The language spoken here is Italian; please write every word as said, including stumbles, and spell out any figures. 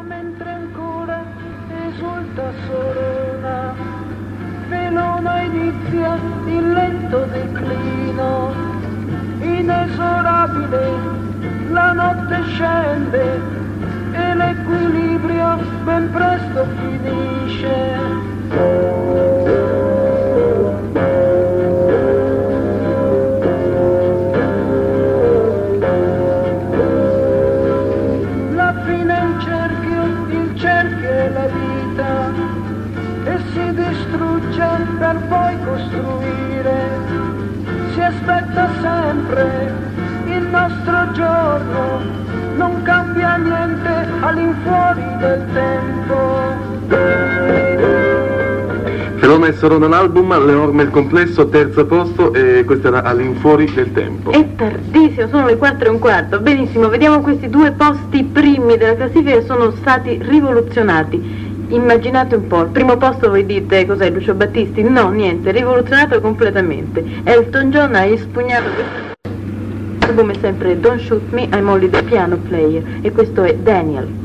mentre ancora esulta Sorona, Velona inizia il lento declino, inesorabile la notte scende e l'equilibrio ben presto finisce. Per poi costruire, si aspetta sempre il nostro giorno, non cambia niente all'infuori del tempo. Velona e Sorona l'album, l'enorme il complesso, terzo posto, e questo era all'infuori del tempo. È tardissimo, sono le quattro e un quarto. Benissimo, vediamo questi due posti primi della classifica che sono stati rivoluzionati. Immaginate un po', al primo posto voi dite cos'è, Lucio Battisti? No, niente, rivoluzionato completamente. Elton John ha espugnato questo album, è sempre Don't Shoot Me, I'm Only the Piano Player, e questo è Daniel.